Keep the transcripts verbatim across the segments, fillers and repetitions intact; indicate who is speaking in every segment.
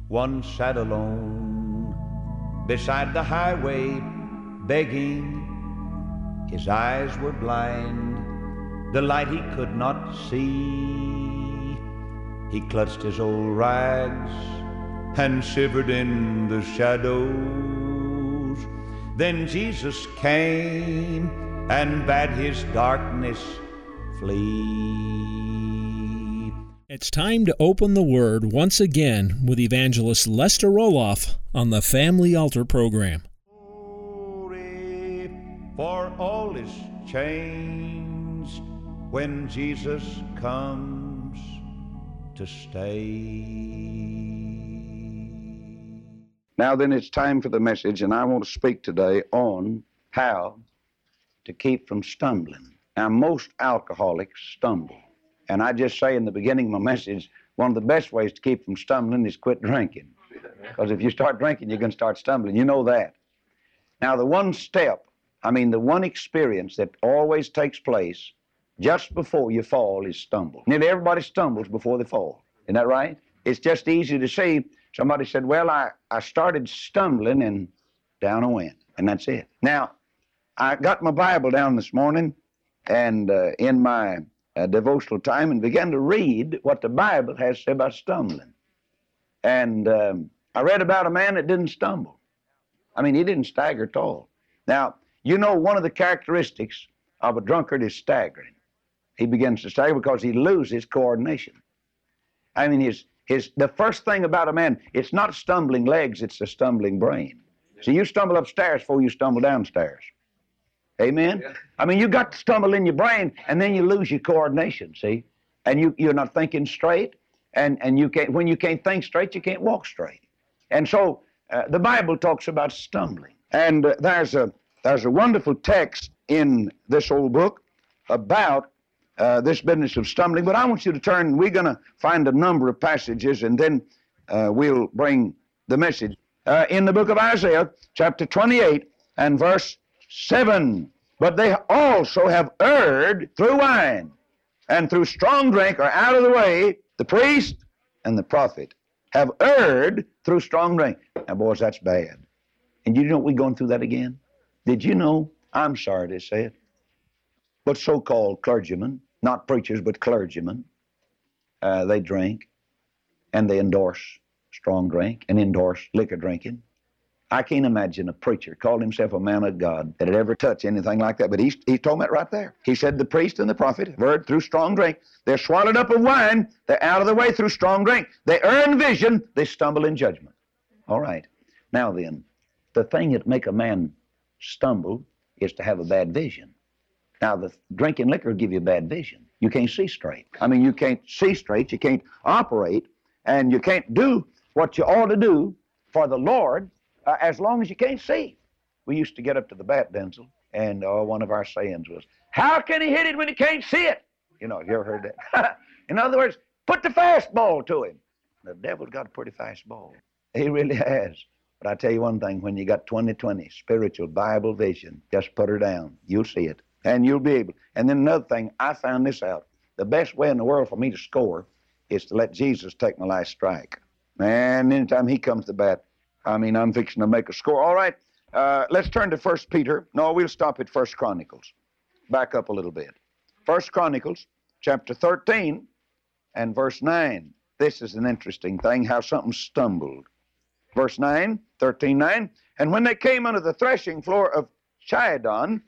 Speaker 1: one sat alone beside the highway, begging. His eyes were blind, the light he could not see. He clutched his old rags and shivered in the shadows. Then Jesus came and bade his darkness flee.
Speaker 2: It's time to open the Word once again with Evangelist Lester Roloff on the Family Altar program.
Speaker 1: Glory, for all is changed when Jesus comes to stay.
Speaker 3: Now then, it's time for the message, and I want to speak today on how to keep from stumbling. Now, most alcoholics stumble. And I just say in the beginning of my message, one of the best ways to keep from stumbling is quit drinking. Because if you start drinking, you're going to start stumbling. You know that. Now, the one step, I mean, the one experience that always takes place just before you fall is stumble. Nearly everybody stumbles before they fall. Isn't that right? It's just easy to see. Somebody said, well, I, I started stumbling and down I went. And that's it. Now, I got my Bible down this morning and uh, in my uh, devotional time and began to read what the Bible has to say about stumbling. And um, I read about a man that didn't stumble. I mean, he didn't stagger at all. Now, you know, one of the characteristics of a drunkard is staggering. He begins to stagger because he loses coordination. I mean, his, his, the first thing about a man, it's not stumbling legs, it's a stumbling brain. So you stumble upstairs before you stumble downstairs. Amen? Yeah. I mean, you got to stumble in your brain, and then you lose your coordination, see? And you, you're not thinking straight, and, and you can't, when you can't think straight, you can't walk straight. And so uh, the Bible talks about stumbling. And uh, there's, a, there's a wonderful text in this old book about uh, this business of stumbling. But I want you to turn, we're going to find a number of passages, and then uh, we'll bring the message. Uh, in the book of Isaiah, chapter twenty-eight and verse seven. But they also have erred through wine and through strong drink are out of the way. The priest and the prophet have erred through strong drink. Now, boys, that's bad. And you know we're going through that again? Did you know, I'm sorry to say it, but so-called clergymen, not preachers, but clergymen, uh, they drink and they endorse strong drink and endorse liquor drinking. I can't imagine a preacher called himself a man of God that had ever touched anything like that. But he, he told me it right there. He said the priest and the prophet have erred through strong drink. They're swallowed up of wine. They're out of the way through strong drink. They earn vision. They stumble in judgment. All right. Now then, the thing that make a man stumble is to have a bad vision. Now, the drinking liquor will give you bad vision. You can't see straight. I mean, you can't see straight. You can't operate. And you can't do what you ought to do for the Lord uh, as long as you can't see. We used to get up to the bat, Denzel, and uh, one of our sayings was, how can he hit it when he can't see it? You know, have you ever heard that? In other words, put the fastball to him. The devil's got a pretty fast ball. He really has. But I tell you one thing, when you got twenty twenty spiritual Bible vision, just put her down. You'll see it, and you'll be able. And then another thing, I found this out. The best way in the world for me to score is to let Jesus take my last strike. And anytime he comes to bat, I mean, I'm fixing to make a score. All right, uh, let's turn to First Peter. No, we'll stop at First Chronicles. Back up a little bit. First Chronicles, chapter thirteen and verse nine. This is an interesting thing, how something stumbled. Verse nine, thirteen nine. And when they came under the threshing floor of Chidon,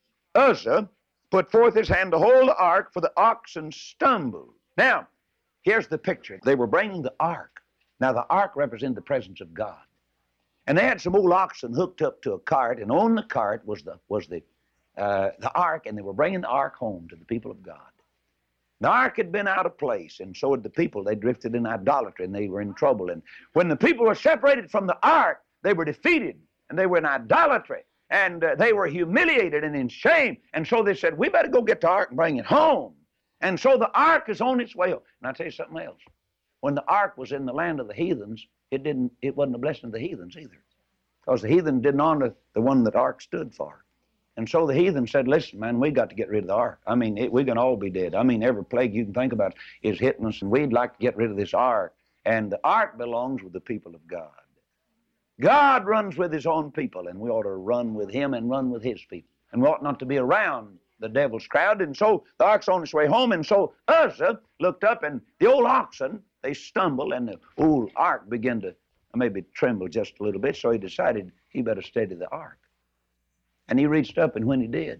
Speaker 3: Uzzah put forth his hand to hold the ark, for the oxen stumbled. Now, here's the picture. They were bringing the ark. Now, the ark represented the presence of God. And they had some old oxen hooked up to a cart, and on the cart was the was the uh, the ark, and they were bringing the ark home to the people of God. The ark had been out of place, and so had the people. They drifted in idolatry, and they were in trouble. And when the people were separated from the ark, they were defeated, and they were in idolatry, and uh, they were humiliated and in shame. And so they said, we better go get the ark and bring it home. And so the ark is on its way home. And I'll tell you something else. When the ark was in the land of the heathens, it didn't. It wasn't a blessing to the heathens either, because the heathen didn't honor the one that ark stood for. And so the heathen said, listen, man, we got to get rid of the ark. I mean, it, we're going to all be dead. I mean, every plague you can think about is hitting us, and we'd like to get rid of this ark. And the ark belongs with the people of God. God runs with his own people, and we ought to run with him and run with his people. And we ought not to be around the devil's crowd. And so the ark's on its way home, and so Uzzah looked up, and the old oxen, they stumbled, and the old ark began to maybe tremble just a little bit, so he decided he better steady the ark. And he reached up, and when he did,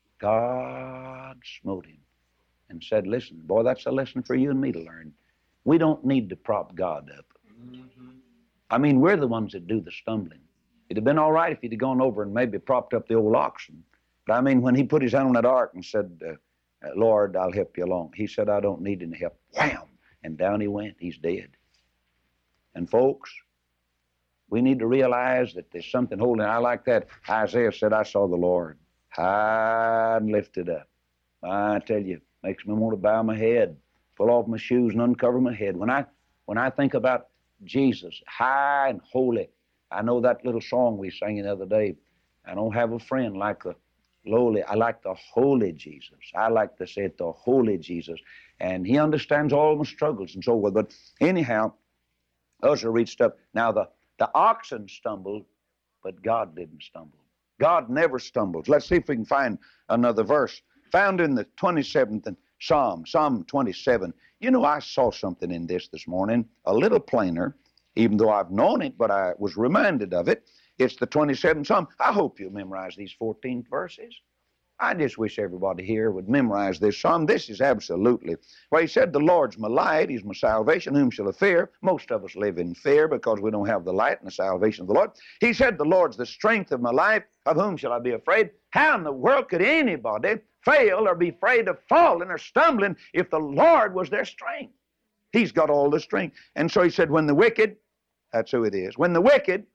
Speaker 3: God smote him and said, listen, boy, that's a lesson for you and me to learn. We don't need to prop God up. Mm-hmm. I mean, we're the ones that do the stumbling. It'd have been all right if he'd have gone over and maybe propped up the old oxen. But I mean, when he put his hand on that ark and said, uh, Lord, I'll help you along. He said, I don't need any help. Wham! And down he went. He's dead. And folks, we need to realize that there's something holding. I like that. Isaiah said, I saw the Lord high and lifted up. I tell you, makes me want to bow my head, pull off my shoes and uncover my head. When I, when I think about Jesus, high and holy, I know that little song we sang the other day, I don't have a friend like the lowly. I like the holy Jesus. I like to say it, the holy Jesus. And he understands all my struggles and so forth. But anyhow, Uzzah reached up. Now the, the oxen stumbled, but God didn't stumble. God never stumbles. Let's see if we can find another verse. Found in the twenty-seventh Psalm, Psalm twenty-seven. You know, I saw something in this this morning, a little plainer, even though I've known it, but I was reminded of it. It's the twenty-seventh Psalm. I hope you'll memorize these fourteen verses. I just wish everybody here would memorize this psalm. This is absolutely, well, he said, the Lord's my light, he's my salvation, whom shall I fear? Most of us live in fear because we don't have the light and the salvation of the Lord. He said, the Lord's the strength of my life, of whom shall I be afraid? How in the world could anybody fail or be afraid of falling or stumbling if the Lord was their strength? He's got all the strength. And so he said, when the wicked, that's who it is, when the wicked,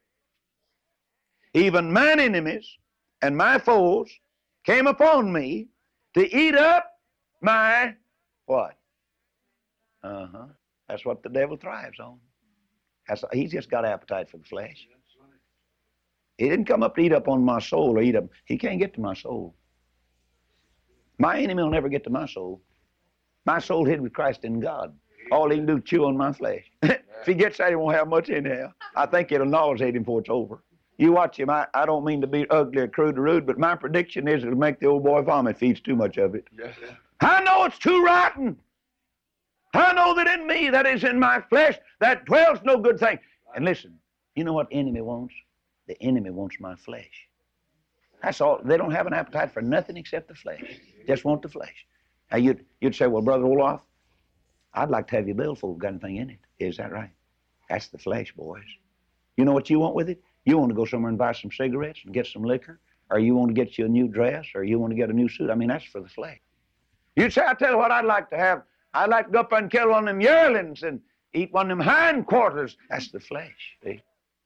Speaker 3: even mine enemies and my foes, came upon me to eat up my what? Uh-huh. That's what the devil thrives on. That's, he's just got appetite for the flesh. He didn't come up to eat up on my soul or eat up. He can't get to my soul. My enemy will never get to my soul. My soul hid with Christ in God. All he can do is chew on my flesh. If he gets that, he won't have much in there. I think it'll nauseate him before it's over. You watch him. I, I don't mean to be ugly or crude or rude, but my prediction is it'll make the old boy vomit if he eats too much of it. Yeah, yeah. I know it's too rotten. I know that in me, that is in my flesh, that dwells no good thing. And listen, you know what the enemy wants? The enemy wants my flesh. That's all. They don't have an appetite for nothing except the flesh. Just want the flesh. Now you'd, you'd say, well, Brother Olaf, I'd like to have your billfold got anything in it. Is that right? That's the flesh, boys. You know what you want with it? You want to go somewhere and buy some cigarettes and get some liquor, or you want to get you a new dress, or you want to get a new suit. I mean, that's for the flesh. You'd say, I tell you what I'd like to have. I'd like to go up and kill one of them yearlings and eat one of them hindquarters. That's the flesh. See?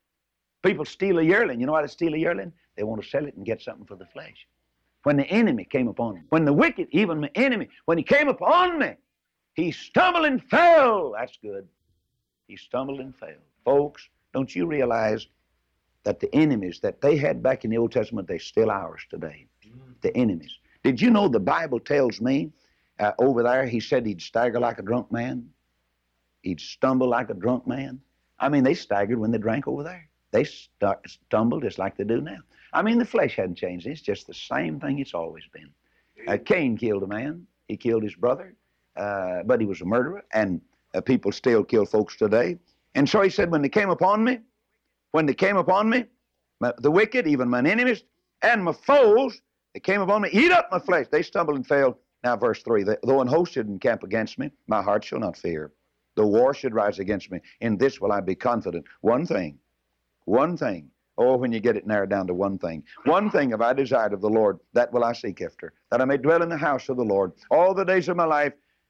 Speaker 3: People steal a yearling. You know how to steal a yearling? They want to sell it and get something for the flesh. When the enemy came upon me, when the wicked, even my enemy, when he came upon me, he stumbled and fell. That's good. He stumbled and fell. Folks, don't you realize that the enemies that they had back in the Old Testament, they're still ours today. The enemies. Did you know the Bible tells me uh, over there, he said he'd stagger like a drunk man? He'd stumble like a drunk man? I mean, they staggered when they drank over there. They st- stumbled just like they do now. I mean, the flesh hadn't changed. It's just the same thing it's always been. Uh, Cain killed a man. He killed his brother, uh, but he was a murderer, and uh, people still kill folks today. And so he said, when they came upon me, when they came upon me, my, the wicked, even mine enemies, and my foes, they came upon me, eat up my flesh. They stumbled and failed. Now, verse three, though an host should encamp against me, my heart shall not fear. Though war should rise against me, in this will I be confident. One thing, one thing. Oh, when you get it narrowed down to one thing. One thing have I desired of the Lord, that will I seek after, that I may dwell in the house of the Lord all the days of my life,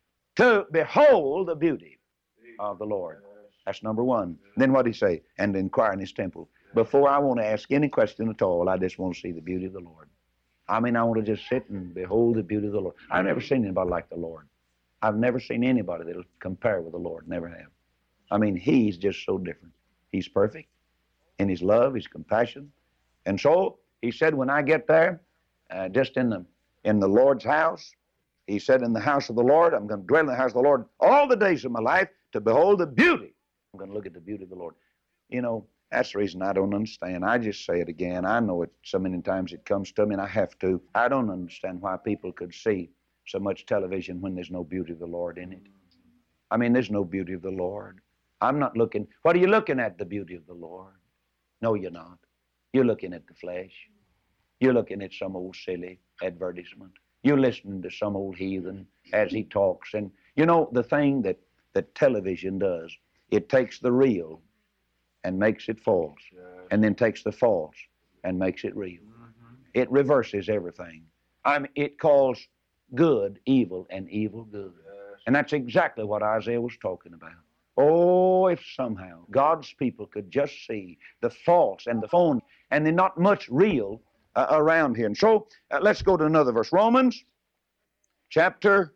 Speaker 3: to behold the beauty of the Lord. That's number one. Then what did he say? And inquire in his temple. Before I want to ask any question at all, I just want to see the beauty of the Lord. I mean, I want to just sit and behold the beauty of the Lord. I've never seen anybody like the Lord. I've never seen anybody that'll compare with the Lord. Never have. I mean, he's just so different. He's perfect in his love, his compassion. And so he said, when I get there, uh, just in the in the Lord's house, he said, in the house of the Lord, I'm going to dwell in the house of the Lord all the days of my life to behold the beauty I'm going to look at the beauty of the Lord. You know, that's the reason I don't understand. I just say it again. I know it so many times it comes to me, and I have to. I don't understand why people could see so much television when there's no beauty of the Lord in it. I mean, there's no beauty of the Lord. I'm not looking. What are you looking at? The beauty of the Lord. No, you're not. You're looking at the flesh. You're looking at some old silly advertisement. You're listening to some old heathen as he talks. And you know, the thing that, that television does, it takes the real and makes it false, and then takes the false and makes it real. Mm-hmm. It reverses everything. I mean, it calls good evil and evil good. Yes. And that's exactly what Isaiah was talking about. Oh, if somehow God's people could just see the false and the phony, and then not much real uh, around here. And so, uh, let's go to another verse. Romans chapter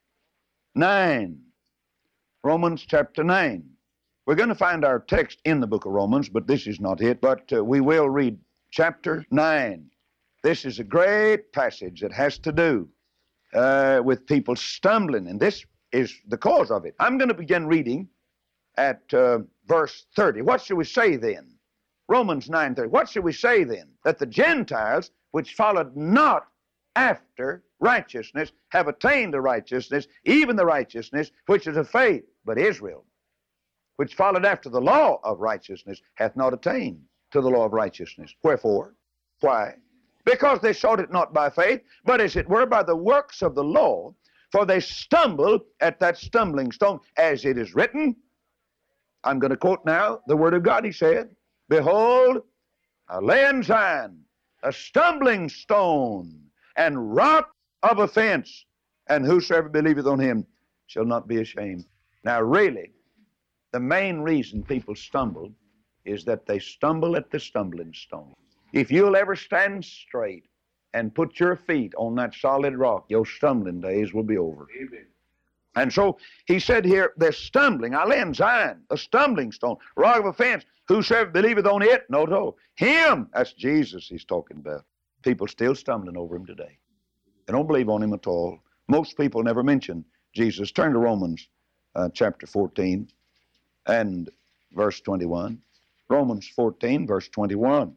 Speaker 3: nine. Romans chapter nine. We're going to find our text in the book of Romans, but this is not it. But uh, we will read chapter nine. This is a great passage that has to do uh, with people stumbling, and this is the cause of it. I'm going to begin reading at uh, verse thirty. What should we say then? Romans nine thirty. What should we say then? That the Gentiles, which followed not after righteousness, have attained to righteousness, even the righteousness which is of faith. But Israel, which followed after the law of righteousness, hath not attained to the law of righteousness. Wherefore? Why? Because they sought it not by faith, but as it were by the works of the law, for they stumble at that stumbling stone, as it is written. I'm going to quote now the word of God. He said, Behold, I lay in Zion a stumbling stone and rock of offense, and whosoever believeth on him shall not be ashamed. Now really, the main reason people stumble is that they stumble at the stumbling stone. If you'll ever stand straight and put your feet on that solid rock, your stumbling days will be over. Amen. And so he said here, they're stumbling. I lay in Zion, a stumbling stone, rock of offense. Whosoever believeth on it, no, no. Him, that's Jesus he's talking about. People still stumbling over him today. They don't believe on him at all. Most people never mention Jesus. Turn to Romans uh, chapter fourteen and verse twenty-one. Romans fourteen, verse twenty-one.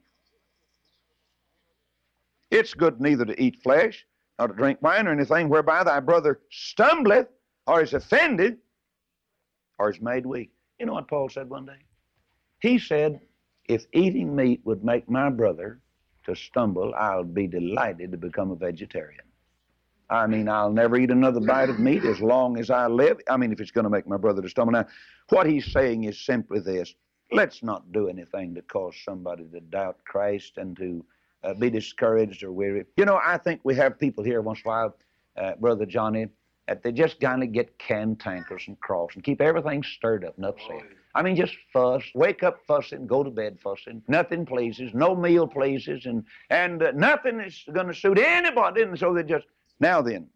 Speaker 3: It's good neither to eat flesh, nor to drink wine, or anything whereby thy brother stumbleth, or is offended, or is made weak. You know what Paul said one day? He said, if eating meat would make my brother to stumble, I'll be delighted to become a vegetarian. I mean, I'll never eat another bite of meat as long as I live. I mean, if it's going to make my brother to stumble. Now, what he's saying is simply this. Let's not do anything to cause somebody to doubt Christ and to uh, be discouraged or weary. You know, I think we have people here once in a while, uh, Brother Johnny, that they just kind of get cantankerous and cross and keep everything stirred up and upset. I mean, just fuss, wake up fussing, go to bed fussing. Nothing pleases, no meal pleases, and, and uh, nothing is going to suit anybody. And so they just, now then,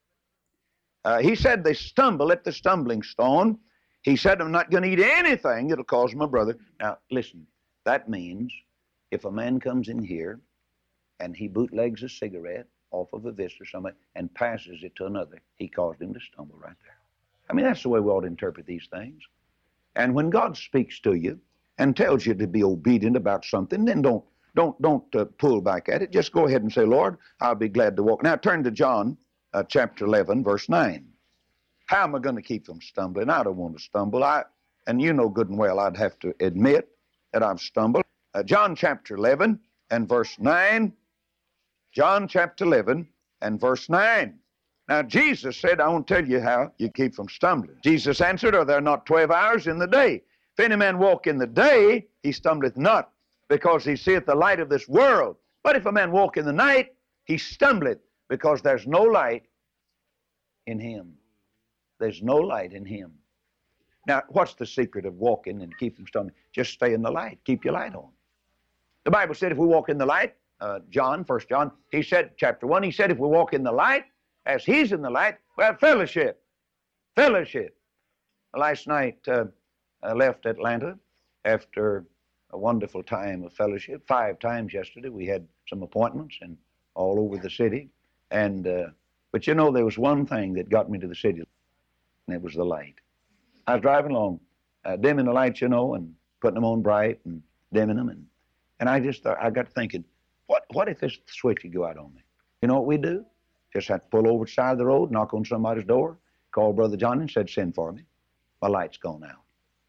Speaker 3: uh, he said they stumble at the stumbling stone. He said, I'm not going to eat anything that'll cause my brother. Now, listen, that means if a man comes in here and he bootlegs a cigarette off of a vista or something and passes it to another, he caused him to stumble right there. I mean, that's the way we ought to interpret these things. And when God speaks to you and tells you to be obedient about something, then don't don't don't uh, pull back at it. Just go ahead and say, Lord, I'll be glad to walk. Now turn to John uh, chapter eleven, verse nine. How am I going to keep from stumbling? I don't want to stumble. I and you know good and well I'd have to admit that I've stumbled. Uh, John chapter eleven and verse nine. John chapter eleven and verse nine. Now, Jesus said, I won't tell you how you keep from stumbling. Jesus answered, are there not twelve hours in the day? If any man walk in the day, he stumbleth not, because he seeth the light of this world. But if a man walk in the night, he stumbleth, because there's no light in him. There's no light in him. Now, what's the secret of walking and keep from stumbling? Just stay in the light. Keep your light on. The Bible said if we walk in the light, uh, John, First John, he said, chapter one, he said if we walk in the light, as he's in the light, we have fellowship. Fellowship. Last night, uh, I left Atlanta after a wonderful time of fellowship. Five times yesterday. We had some appointments and all over the city. And uh, but you know, there was one thing that got me to the city, and it was the light. I was driving along uh, dimming the lights, you know, and putting them on bright and dimming them. And, and I just thought, I got thinking, what, what if this switch would go out on me? You know what we do? Just have to pull over to the side of the road, knock on somebody's door, call Brother Johnny and said, send for me. My light's gone out.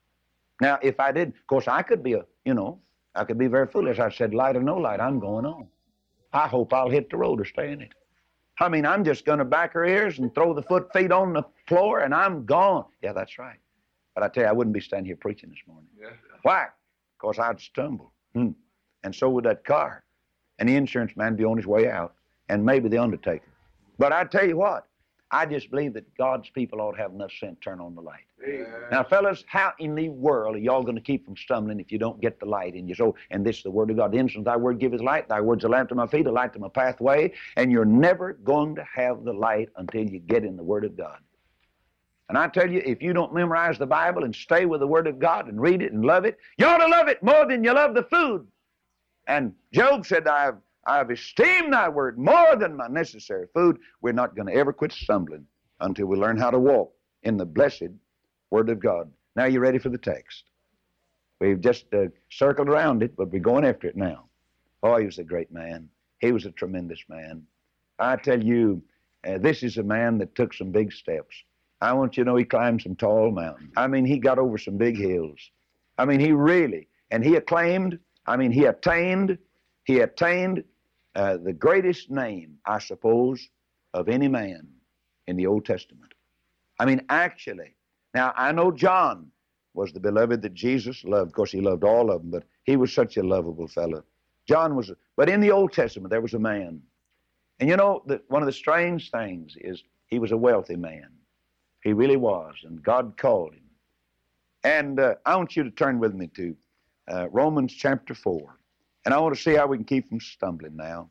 Speaker 3: Now, if I did, of course, I could be a, you know, I could be very foolish. I said, light or no light, I'm going on. I hope I'll hit the road or stay in it. I mean, I'm just going to back her ears and throw the foot feet on the floor and I'm gone. Yeah, that's right. But I tell you, I wouldn't be standing here preaching this morning. Yeah. Why? Because I'd stumble. Hmm. And so would that car. And the insurance man would be on his way out. And maybe the undertaker. But I tell you what, I just believe that God's people ought to have enough sense to turn on the light. Yeah. Now, fellas, how in the world are y'all going to keep from stumbling if you don't get the light in you? So, and this is the word of God. The instant thy word giveth light, thy word's a lamp to my feet, a light to my pathway, and you're never going to have the light until you get in the word of God. And I tell you, if you don't memorize the Bible and stay with the word of God and read it and love it, you ought to love it more than you love the food. And Job said, I've I've esteemed thy word more than my necessary food. We're not going to ever quit stumbling until we learn how to walk in the blessed word of God. Now you're ready for the text. We've just uh, circled around it, but we're going after it now. Oh, he was a great man. He was a tremendous man. I tell you, uh, this is a man that took some big steps. I want you to know he climbed some tall mountains. I mean, he got over some big hills. I mean, he really, and he acclaimed, I mean, he attained, he attained Uh, the greatest name, I suppose, of any man in the Old Testament. I mean, actually, now I know John was the beloved that Jesus loved. Of course, he loved all of them, but he was such a lovable fellow. John was, but in the Old Testament, there was a man. And you know, the, one of the strange things is he was a wealthy man. He really was, and God called him. And uh, I want you to turn with me to uh, Romans chapter four. And I want to see how we can keep from stumbling now.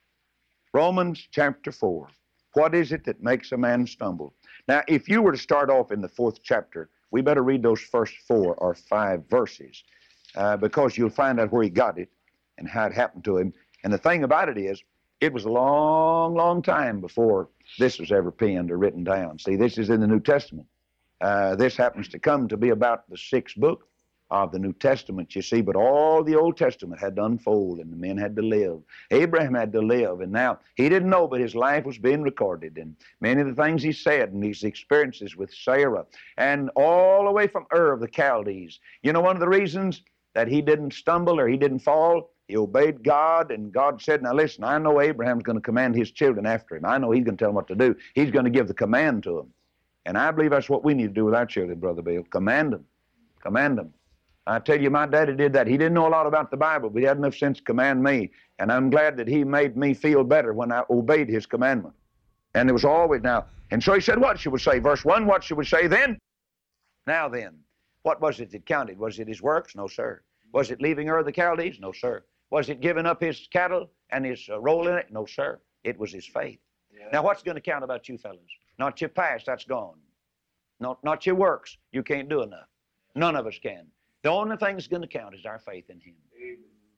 Speaker 3: Romans chapter four. What is it that makes a man stumble? Now, if you were to start off in the fourth chapter, we better read those first four or five verses uh, because you'll find out where he got it and how it happened to him. And the thing about it is, it was a long, long time before this was ever penned or written down. See, this is in the New Testament. Uh, this happens to come to be about the sixth book of the New Testament, you see, but all the Old Testament had to unfold and the men had to live. Abraham had to live, and now he didn't know, but his life was being recorded, and many of the things he said and his experiences with Sarah, and all the way from Ur of the Chaldees. You know, one of the reasons that he didn't stumble or he didn't fall, he obeyed God, and God said, now listen, I know Abraham's going to command his children after him. I know he's going to tell them what to do. He's going to give the command to them. And I believe that's what we need to do with our children, Brother Bill. Command them. Command them. I tell you, my daddy did that. He didn't know a lot about the Bible, but he had enough sense to command me. And I'm glad that he made me feel better when I obeyed his commandment. And it was always now. And so he said, what should we say? Verse one, what should we say then? Now then, what was it that counted? Was it his works? No, sir. Was it leaving Ur of the Chaldees? No, sir. Was it giving up his cattle and his uh, role in it? No, sir. It was his faith. Yeah. Now, what's going to count about you fellas? Not your past, that's gone. Not, not your works. You can't do enough. None of us can. The only thing that's going to count is our faith in him. Amen.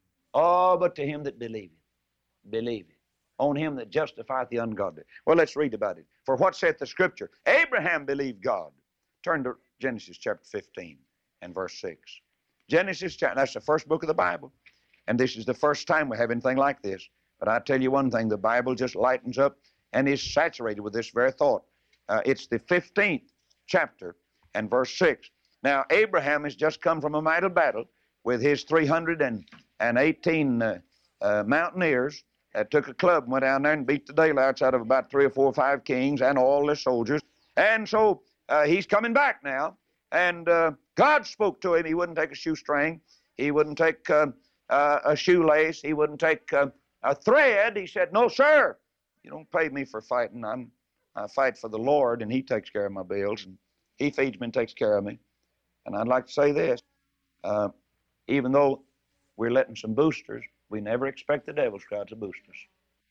Speaker 3: Oh, but to him that believeth, believe it. On him that justifieth the ungodly. Well, let's read about it. For what saith the Scripture? Abraham believed God. Turn to Genesis chapter fifteen and verse six. Genesis chapter, that's the first book of the Bible. And this is the first time we have anything like this. But I tell you one thing, the Bible just lightens up and is saturated with this very thought. Uh, it's the fifteenth chapter and verse six. Now, Abraham has just come from a mighty battle with his three hundred eighteen uh, uh, mountaineers that took a club and went down there and beat the daylights out of about three or four or five kings and all the soldiers. And so uh, he's coming back now. And uh, God spoke to him. He wouldn't take a shoestring. He wouldn't take uh, uh, a shoelace. He wouldn't take uh, a thread. He said, no, sir, you don't pay me for fighting. I'm, I fight for the Lord, and he takes care of my bills, and he feeds me and takes care of me. And I'd like to say this, uh, even though we're letting some boosters, we never expect the devil's crowd to boost us.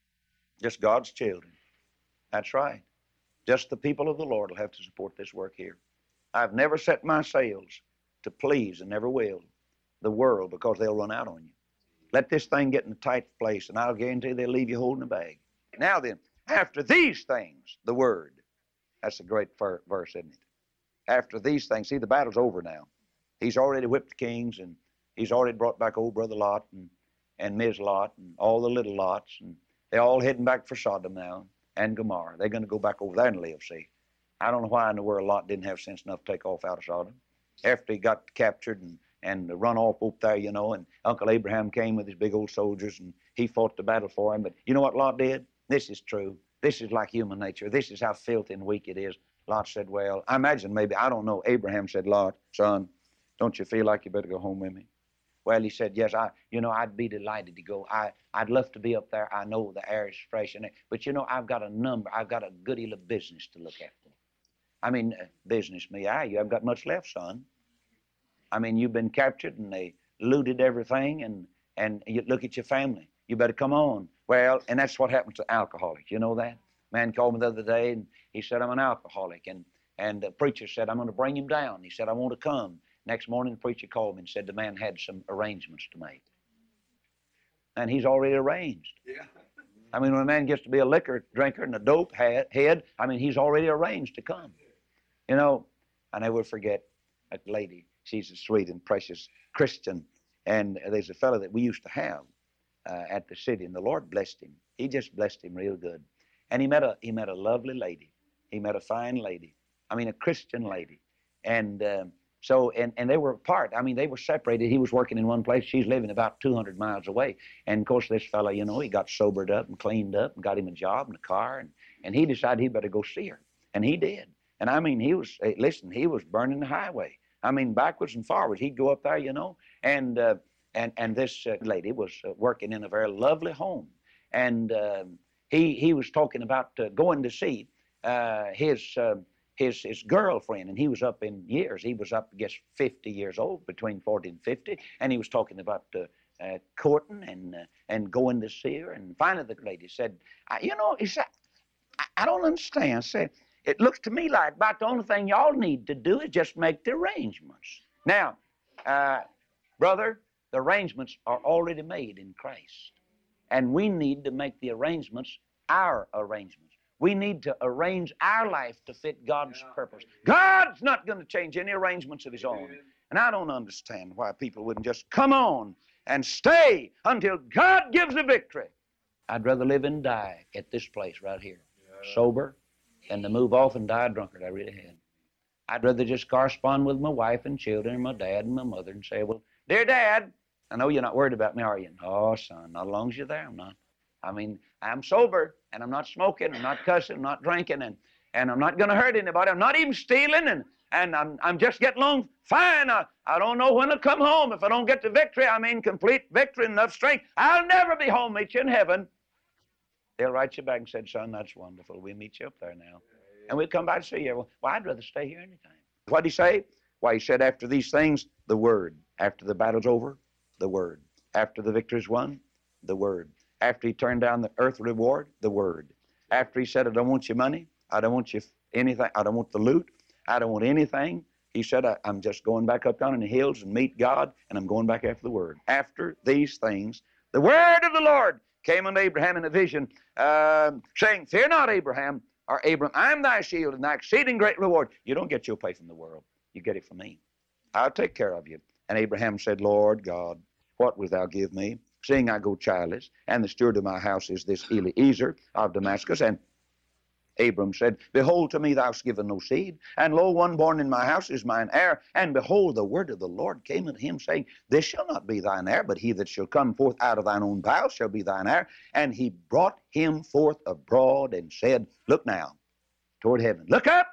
Speaker 3: Just God's children. That's right. Just the people of the Lord will have to support this work here. I've never set my sails to please, and never will, the world, because they'll run out on you. Let this thing get in a tight place, and I'll guarantee they'll leave you holding a bag. Now then, after these things, the word. That's a great verse, isn't it? After these things, see, the battle's over now. He's already whipped the kings, and he's already brought back old brother Lot and, and Miz Lot and all the little Lots, and they're all heading back for Sodom now and Gomorrah. They're going to go back over there and live, see. I don't know why in the world Lot didn't have sense enough to take off out of Sodom after he got captured and, and run off up there, you know, and Uncle Abraham came with his big old soldiers, and he fought the battle for him. But you know what Lot did? This is true. This is like human nature. This is how filthy and weak it is. Lot said, well, I imagine maybe, I don't know, Abraham said, Lot, son, don't you feel like you better go home with me? Well, he said, yes, I, you know, I'd be delighted to go. I, I'd love to be up there. I know the air is fresh. And but, you know, I've got a number. I've got a good deal of business to look after. I mean, uh, business, me, I, you haven't got much left, son. I mean, you've been captured, and they looted everything, and, and you look at your family. You better come on. Well, and that's what happens to alcoholics. You know that? Man called me the other day, and he said, I'm an alcoholic. And, and the preacher said, I'm going to bring him down. He said, I want to come. Next morning, the preacher called me and said the man had some arrangements to make. And he's already arranged. Yeah. I mean, when a man gets to be a liquor drinker and a dope head, I mean, he's already arranged to come. You know, I never forget a lady. She's a sweet and precious Christian. And there's a fellow that we used to have uh, at the city, and the Lord blessed him. He just blessed him real good. And he met a, he met a lovely lady. He met a fine lady. I mean, a Christian lady. And... Uh, So, and, and they were apart. I mean, they were separated. He was working in one place. She's living about two hundred miles away. And, of course, this fellow, you know, he got sobered up and cleaned up and got him a job and a car. And, and he decided he better go see her. And he did. And, I mean, he was, hey, listen, he was burning the highway. I mean, backwards and forwards. He'd go up there, you know. And uh, and, and this uh, lady was uh, working in a very lovely home. And uh, he, he was talking about uh, going to see uh, his... Uh, His, his girlfriend, and he was up in years. He was up, I guess, fifty years old, between forty and fifty, and he was talking about uh, uh, courting and uh, and going to see her. And finally the lady said, I, you know, he said, I, I don't understand. I said, it looks to me like about the only thing y'all need to do is just make the arrangements. Now, uh, brother, the arrangements are already made in Christ, and we need to make the arrangements our arrangements. We need to arrange our life to fit God's purpose. God's not going to change any arrangements of his own. And I don't understand why people wouldn't just come on and stay until God gives the victory. I'd rather live and die at this place right here, sober, than to move off and die a drunkard. I really had. I'd rather just correspond with my wife and children and my dad and my mother and say, well, dear Dad, I know you're not worried about me, are you? Oh, son, not as long as you're there, I'm not. I mean, I'm sober, and I'm not smoking, I'm not cussing, I'm not drinking, and, and I'm not going to hurt anybody. I'm not even stealing, and, and I'm, I'm just getting along fine. I, I don't know when to come home. If I don't get the victory, I mean complete victory and enough strength, I'll never be home, meet you in heaven. They'll write you back and say, son, that's wonderful. We'll meet you up there now. And we'll come by to see you. Well, well, I'd rather stay here anytime. What did he say? Why, he said, after these things, the Word. After the battle's over, the Word. After the victory's won, the Word. After he turned down the earth reward, the Word. After he said, I don't want your money, I don't want you anything, I don't want the loot, I don't want anything. He said, I, I'm just going back up down in the hills and meet God, and I'm going back after the Word. After these things, the Word of the Lord came unto Abraham in a vision, uh, saying, fear not, Abraham, or Abram, I'm thy shield and thy exceeding great reward. You don't get your pay from the world. You get it from me. I'll take care of you. And Abraham said, Lord God, what wilt thou give me, seeing I go childless, and the steward of my house is this Eliezer of Damascus? And Abram said, behold, to me thou hast given no seed, and lo, one born in my house is mine heir. And behold, the word of the Lord came unto him, saying, this shall not be thine heir, but he that shall come forth out of thine own bowels shall be thine heir. And he brought him forth abroad and said, look now toward heaven. Look up!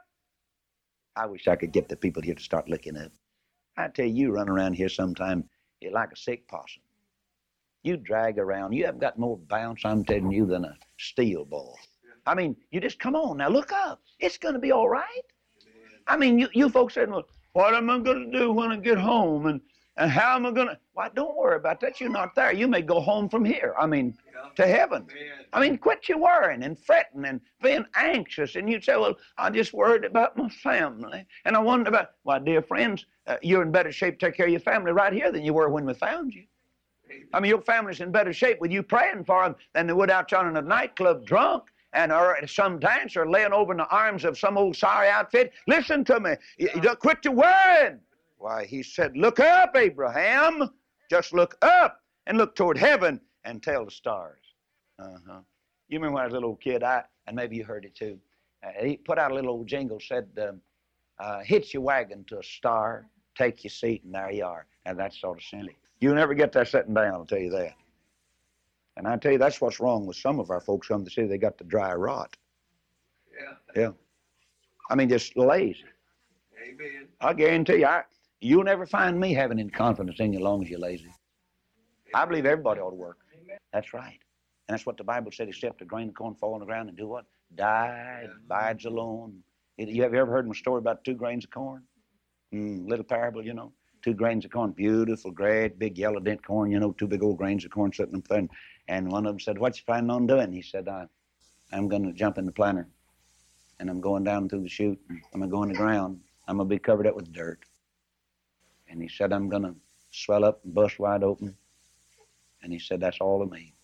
Speaker 3: I wish I could get the people here to start looking up. I tell you, you run around here sometime, you're like a sick possum. You drag around. You haven't got more bounce, I'm telling you, than a steel ball. I mean, you just come on. Now look up. It's going to be all right. I mean, you, you folks said, well, what am I going to do when I get home? And, and how am I going to? Why, don't worry about that. You're not there. You may go home from here. I mean, to heaven. I mean, quit your worrying and fretting and being anxious. And you'd say, well, I just worried about my family. And I wondered about, well, dear friends, uh, you're in better shape to take care of your family right here than you were when we found you. I mean, your family's in better shape with you praying for them than they would out on in a nightclub drunk and or at some dance or laying over in the arms of some old sorry outfit. Listen to me. You, you don't quit your worrying. Why, he said, look up, Abraham. Just look up and look toward heaven and tell the stars. Uh-huh. You remember when I was a little kid, I, and maybe you heard it too, uh, he put out a little old jingle, said, um, uh, hitch your wagon to a star, take your seat, and there you are. And that's sort of silly. You'll never get there sitting down, I'll tell you that. And I tell you, that's what's wrong with some of our folks come to see they got the dry rot. Yeah. Yeah. I mean, just lazy.
Speaker 4: Amen.
Speaker 3: I guarantee you, I, you'll never find me having any confidence in you as long as you're lazy. Amen. I believe everybody ought to work. Amen. That's right. And that's what the Bible said, except a grain of corn fall on the ground and do what? Die, yeah. Abides alone. It, you have you ever heard my story about two grains of corn? Mm, little parable, you know. Two grains of corn, beautiful, great, big yellow dent corn, you know, two big old grains of corn sitting up there. And, and one of them said, what you planning on doing? He said, I, I'm going to jump in the planter. And I'm going down through the chute. I'm going to go in the ground. I'm going to be covered up with dirt. And he said, I'm going to swell up and bust wide open. And he said, that's all of me.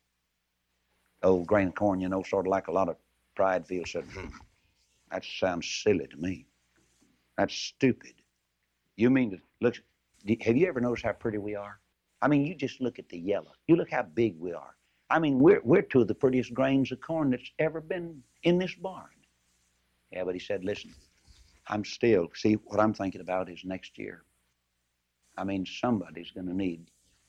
Speaker 3: Old grain of corn, you know, sort of like a lot of pride feels. Said, hmm, that sounds silly to me. That's stupid. You mean to look, have you ever noticed how pretty we are? I mean, you just look at the yellow. You look how big we are. I mean, we're, we're two of the prettiest grains of corn that's ever been in this barn. Yeah, but he said, listen, I'm still, see, what I'm thinking about is next year. I mean, somebody's going to need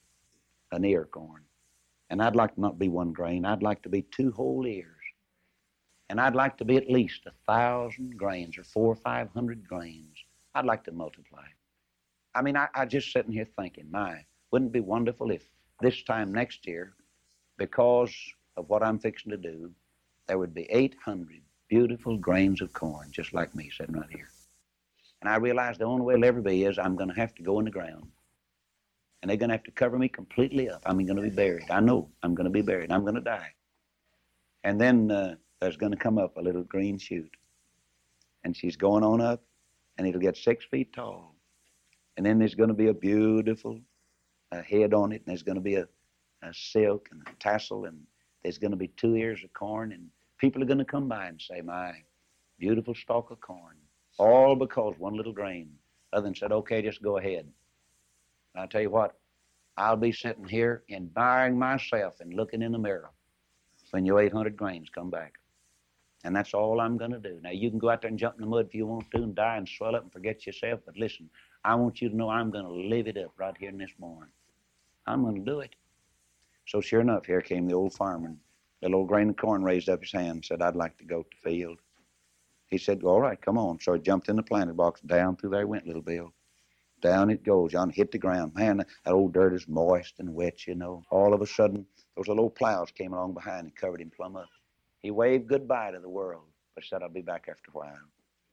Speaker 3: an ear corn. And I'd like to not be one grain. I'd like to be two whole ears. And I'd like to be at least a thousand grains or four or five hundred grains. I'd like to multiply. I mean, I, I just sitting here thinking, my, wouldn't it be wonderful if this time next year, because of what I'm fixing to do, there would be eight hundred beautiful grains of corn, just like me sitting right here. And I realized the only way it'll ever be is I'm going to have to go in the ground. And they're going to have to cover me completely up. I'm going to be buried. I know I'm going to be buried. I'm going to die. And then uh, there's going to come up a little green shoot. And she's going on up, and it'll get six feet tall. And then there's going to be a beautiful uh, head on it, and there's going to be a, a silk and a tassel, and there's going to be two ears of corn, and people are going to come by and say, my beautiful stalk of corn, all because one little grain. Other than said, okay, just go ahead. And I tell you what, I'll be sitting here admiring myself and looking in the mirror when your eight hundred grains come back. And that's all I'm going to do. Now, you can go out there and jump in the mud if you want to and die and swell up and forget yourself. But listen, I want you to know I'm going to live it up right here in this barn. I'm going to do it. So sure enough, here came the old farmer. And the little grain of corn raised up his hand and said, I'd like to go to the field. He said, all right, come on. So he jumped in the planter box. Down through there went little Bill. Down it goes. John hit the ground. Man, that old dirt is moist and wet, you know. All of a sudden, those little plows came along behind and covered him plumb up. He waved goodbye to the world, but said, I'll be back after a while.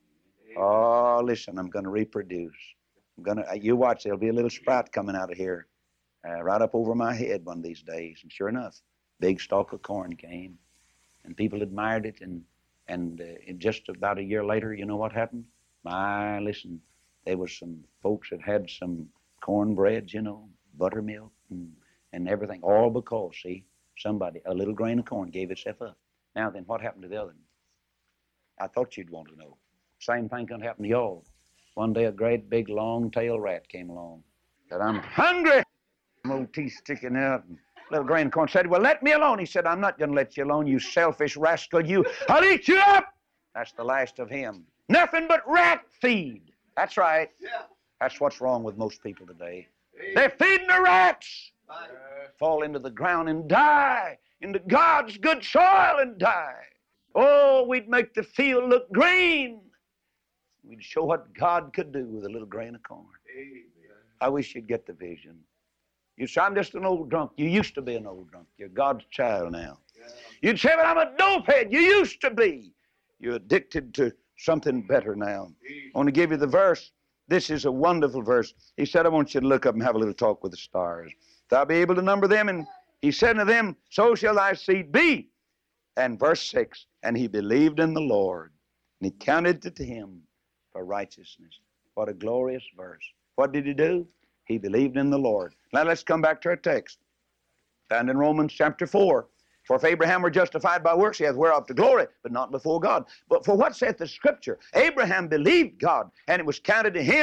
Speaker 3: Oh, listen, I'm going to reproduce. I'm going to, you watch, there'll be a little sprout coming out of here, uh, right up over my head one of these days. And sure enough, big stalk of corn came, and people admired it. And, and uh, just about a year later, you know what happened? My, listen, there was some folks that had some cornbread, you know, buttermilk and, and everything, all because, see, somebody, a little grain of corn gave itself up. Now then, what happened to the other one? I thought you'd want to know. Same thing can happen to y'all. One day a great big long-tailed rat came along. Said, I'm hungry. Old teeth sticking out. And little grain of corn said, well, let me alone. He said, I'm not going to let you alone, you selfish rascal. You, I'll eat you up. That's the last of him. Nothing but rat feed. That's right. Yeah. That's what's wrong with most people today. They're feeding the rats. Uh, Fall into the ground and die. Into God's good soil and die. Oh, we'd make the field look green. We'd show what God could do with a little grain of corn. Amen. I wish you'd get the vision. You say, I'm just an old drunk. You used to be an old drunk. You're God's child now. Yeah. You'd say, but I'm a dopehead. You used to be. You're addicted to something better now. I want to give you the verse. This is a wonderful verse. He said, I want you to look up and have a little talk with the stars. Thou be able to number them. And he said to them, so shall thy seed be. And verse six, and he believed in the Lord, and he counted it to him for righteousness. What a glorious verse. What did he do? He believed in the Lord. Now let's come back to our text. Found in Romans chapter four. For if Abraham were justified by works, he hath whereof to glory, but not before God. But for what saith the Scripture? Abraham believed God, and it was counted to him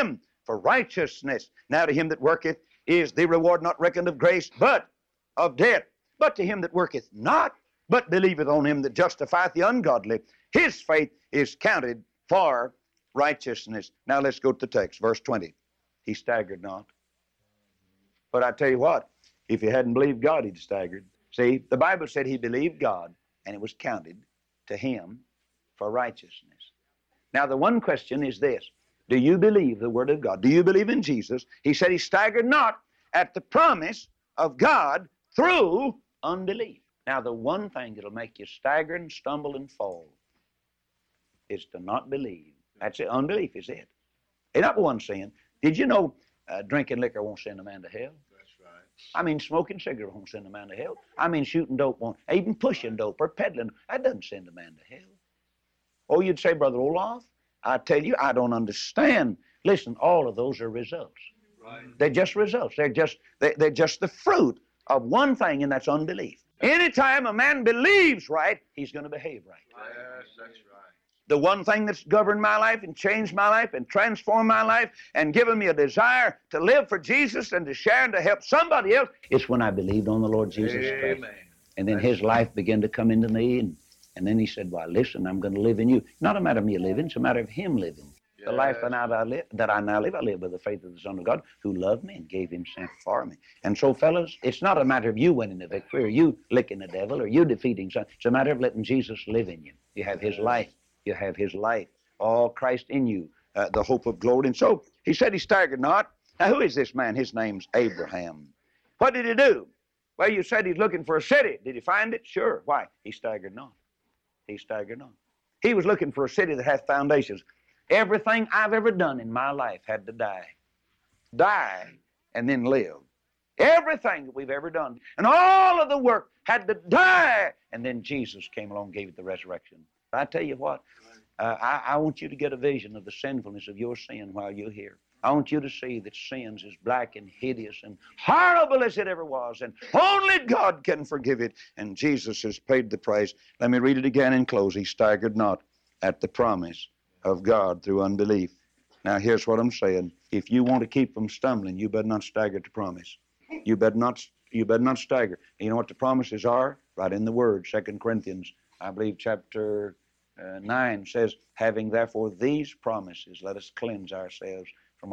Speaker 3: for righteousness. Now to him that worketh is the reward not reckoned of grace, but of debt. But to him that worketh not, but believeth on him that justifieth the ungodly, his faith is counted for righteousness. Now let's go to the text, verse twenty. He staggered not. But I tell you what, if he hadn't believed God, he'd staggered. See, the Bible said he believed God, and it was counted to him for righteousness. Now the one question is this: do you believe the Word of God? Do you believe in Jesus? He said he staggered not at the promise of God through unbelief. Now the one thing that'll make you stagger and stumble and fall is to not believe. That's it. Unbelief is it. Ain't not one sin. Did you know uh, drinking liquor won't send a man to hell?
Speaker 4: That's right.
Speaker 3: I mean, smoking cigarettes won't send a man to hell. I mean, shooting dope won't. Even pushing dope or peddling, that doesn't send a man to hell. Oh, you'd say, Brother Olaf, I tell you, I don't understand. Listen, all of those are results.
Speaker 4: Right.
Speaker 3: They're just results. They're just, they, they're just the fruit of one thing, and that's unbelief. Anytime a man believes right, he's going to behave right.
Speaker 4: Yes, that's right.
Speaker 3: The one thing that's governed my life and changed my life and transformed my life and given me a desire to live for Jesus and to share and to help somebody else, it's when I believed on the Lord Jesus Christ.
Speaker 4: Amen.
Speaker 3: And then his life began to come into me, and, and then he said, well, listen, I'm going to live in you. Not a matter of me living, it's a matter of him living. The life that I, live, that I now live, I live by the faith of the Son of God who loved me and gave himself for me. And so, fellas, it's not a matter of you winning the victory or you licking the devil or you defeating something. It's a matter of letting Jesus live in you. You have his life. You have his life. All Christ in you, uh, the hope of glory. And so he said he staggered not. Now, who is this man? His name's Abraham. What did he do? Well, you said he's looking for a city. Did he find it? Sure. Why? He staggered not. He staggered not. He was looking for a city that hath foundations. Everything I've ever done in my life had to die. Die and then live. Everything that we've ever done. And all of the work had to die. And then Jesus came along and gave it the resurrection. I tell you what, uh, I, I want you to get a vision of the sinfulness of your sin while you're here. I want you to see that sin's as black and hideous and horrible as it ever was. And only God can forgive it. And Jesus has paid the price. Let me read it again in close. He staggered not at the promise of God through unbelief. Now here's what I'm saying. If you want to keep from stumbling, you better not stagger to promise. You better not, you better not stagger. You know what the promises are? Right in the Word. Second Corinthians, I believe, chapter uh, nine says, having therefore these promises, let us cleanse ourselves from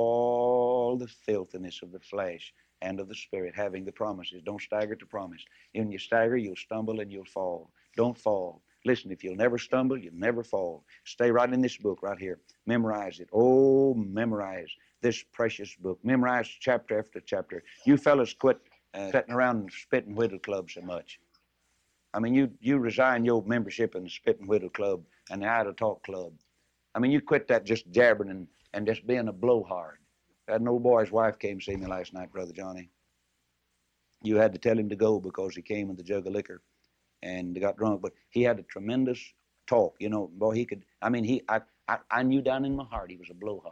Speaker 3: all the filthiness of the flesh and of the spirit, having the promises. Don't stagger to promise. When you stagger, you'll stumble and you'll fall. Don't fall. Listen, if you'll never stumble, you'll never fall. Stay right in this book right here. Memorize it. Oh, memorize this precious book. Memorize chapter after chapter. You fellas quit uh, sitting around the Spit and Whittle Club so much. I mean, you, you resign your membership in the Spit and Whittle Club and the Idle Talk Club. I mean, you quit that just jabbering and, and just being a blowhard. That old boy's wife came to see me last night, Brother Johnny. You had to tell him to go because he came with a jug of liquor and got drunk, but he had a tremendous talk. You know, boy, he could, I mean, he, I, I, I knew down in my heart he was a blowhard.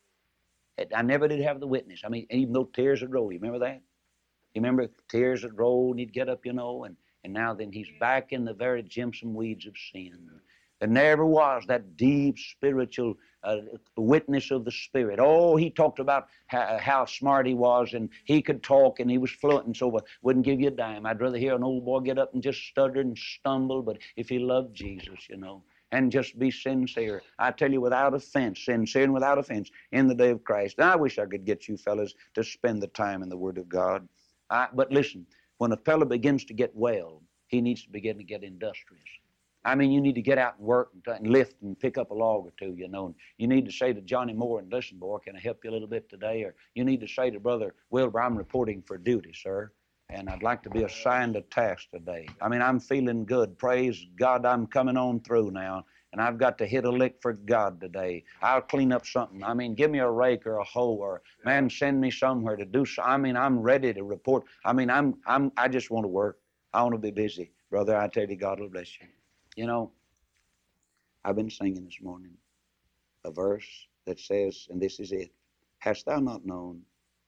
Speaker 3: I never did have the witness. I mean, even though tears would roll, you remember that? You remember tears would roll and he'd get up, you know, and, and now then he's back in the very Jimson weeds of sin. There never was that deep spiritual uh, witness of the Spirit. Oh, he talked about how, how smart he was and he could talk and he was fluent and so forth. Wouldn't give you a dime. I'd rather hear an old boy get up and just stutter and stumble, but if he loved Jesus, you know, and just be sincere. I tell you, without offense, sincere and without offense, in the day of Christ. And I wish I could get you fellas to spend the time in the Word of God. I, but listen, when a fellow begins to get well, he needs to begin to get industrious. I mean, you need to get out and work and, and lift and pick up a log or two, you know. And you need to say to Johnny Moore, and listen, boy, can I help you a little bit today? Or you need to say to Brother Wilbur, I'm reporting for duty, sir, and I'd like to be assigned a task today. I mean, I'm feeling good. Praise God, I'm coming on through now, and I've got to hit a lick for God today. I'll clean up something. I mean, give me a rake or a hoe, or, man, send me somewhere to do something. I mean, I'm ready to report. I mean, I'm, I'm, I just want to work. I want to be busy. Brother, I tell you, God will bless you. You know, I've been singing this morning a verse that says, and this is it, hast thou not known,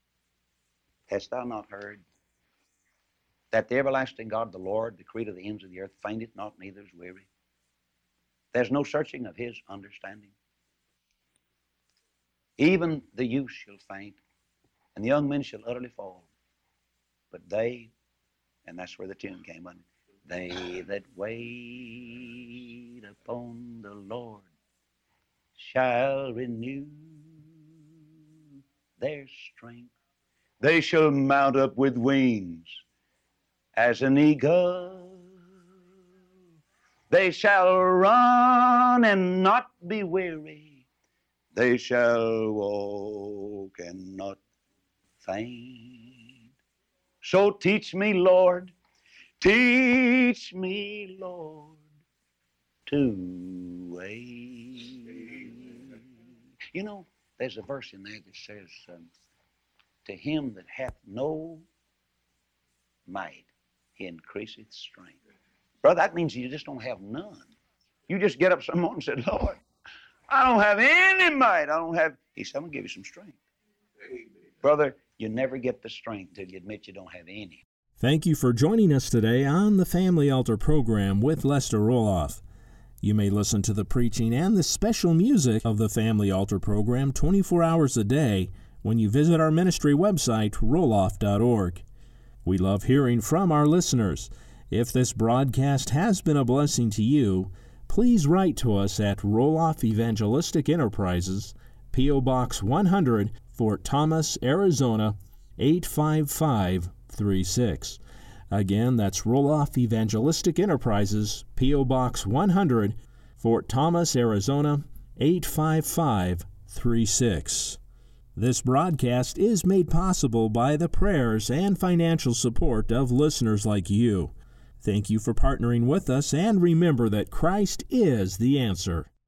Speaker 3: hast thou not heard, that the everlasting God, the Lord, the creator of the ends of the earth, fainteth not, neither is weary. There's no searching of his understanding. Even the youth shall faint, and the young men shall utterly fall. But they, and that's where the tune came on, they that wait upon the Lord shall renew their strength. They shall mount up with wings as an eagle. They shall run and not be weary. They shall walk and not faint. So teach me, Lord, teach me, Lord, to wait. You know, there's a verse in there that says, um, to him that hath no might, he increaseth strength. Brother, that means you just don't have none. You just get up some morning and say, Lord, I don't have any might. I don't have, he said, I'm going to give you some strength. Amen. Brother, you never get the strength till you admit you don't have any.
Speaker 2: Thank you for joining us today on the Family Altar program with Lester Roloff. You may listen to the preaching and the special music of the Family Altar program twenty-four hours a day when you visit our ministry website, roloff dot org. We love hearing from our listeners. If this broadcast has been a blessing to you, please write to us at Roloff Evangelistic Enterprises, P O. Box one hundred, Fort Thomas, Arizona, eight five five three six. Again, that's Roloff Evangelistic Enterprises, P O. Box one hundred, Fort Thomas, Arizona, eight five five three six. This broadcast is made possible by the prayers and financial support of listeners like you. Thank you for partnering with us, and remember that Christ is the answer.